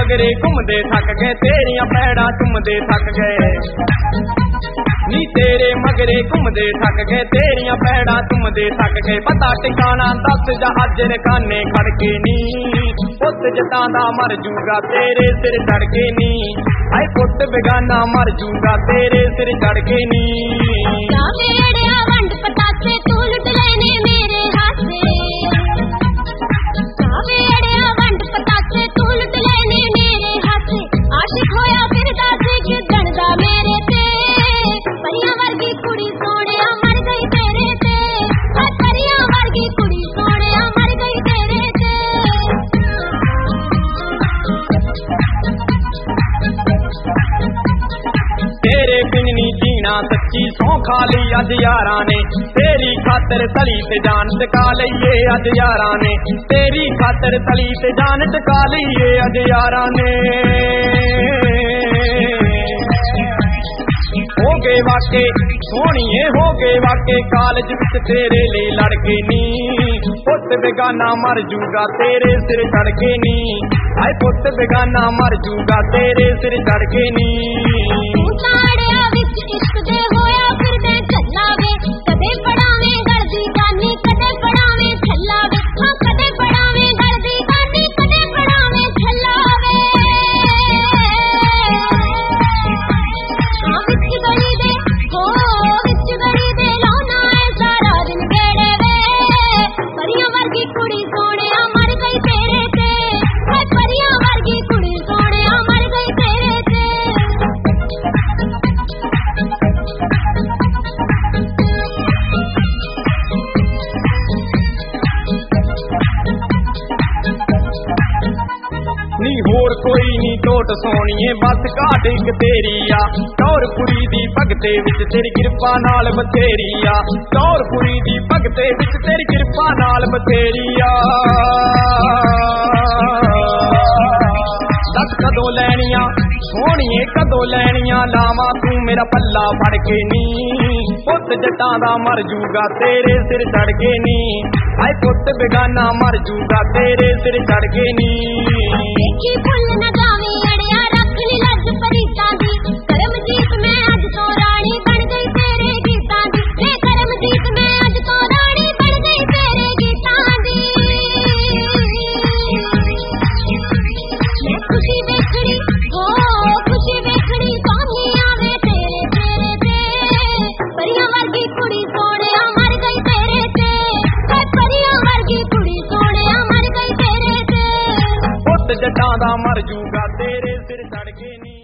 मगरे घूमदे थक गए तेरियां पैड़ा चुमदे थक गए नी तेरे मगरे घूमदे थक गए तेरियां पैड़ा चुमदे थक गए पता ठिकाना दस जा अज रकाने खड़के नी पुत जटां दा मर जूगा तेरे सिर चढ़ के नी हाय पुत बेगाना मर जूगा तेरे सिर चढ़ के नी जावे अड़िया वंड पतासे तू लुट लेने मेरे हाथे जावे अड़िया वंड पतासे तू लुट लेने मेरे हाथे आशिक होया फिरदा सी गिदड़ दा मेरे ते परियां वर्गी कुड़ी सोहणिया मर गई तेरे ते परियां वर्गी कुड़ी सोहणिया मर गई तेरे ते तेरे बिन नी जीना सच्ची सौ खा ली अज यारां ने तेरी खातर तली ते जान टका लईए अज यारां ने तेरी खातर तली ते जान टका लईए अज यारां ने हो गए वाके सोहणीए हो गए वाके कालज विच तेरे लिए लड़के नी पुत बेगाना मर जूगा तेरे सिर चढ़ के नी हाय पुत बेगाना मर जूगा तेरे सिर चढ़ के नी साड़िया विच इश्क दे होया फिरदे चला वे कदे पड़ावे गलदी गानी कदे पड़ावे छला वे हां कदे पड़ावे गलदी गानी कदे पड़ावे छला वे हां विच गली दे हो विच गली दे लाना है सारा दिन गेड़े वे परियां वर्गी कुड़ी सोहणिया मर गई तेरे ते हाय परियां वर्गी कुड़ी सोहणिया मर गई तेरे ते नी होर कोई नी टोट सोहणीए बस घाट इक तेरी आ टौरपुरी दी भगते विच तेरी किरपा नाल बथेरी आ टौरपुरी दी भगते विच तेरी किरपा नाल बथेरी आ दस कदों लैनियां सोहणीए कदों लैनियां लावां तू मेरा पल्ला फड़ के नी पुत जटां दा मर जूगा तेरे सिर चढ़ के नी हाय पुत बेगाना मर जूगा तेरे सिर चढ़ के नी देखी फुल न जावी अड़िया रख ली लज परीतां दी करमजीत मैं अज तो रानी बन गई तेरे गीतां दी हे करमजीत मैं अज तो रानी बन गई तेरे गीतां दी मैं खुशी देखड़ी हो खुशी देखड़ी स्वामी आवे तेरे तेरे ते परियां वर्गी कुड़ी सोहणिया मर गई तेरे ते परियां वर्गी कुड़ी सोहणिया मर गई तेरे ते पुत जटां दा मर जूगा तेरे सिर चढ़ के नी।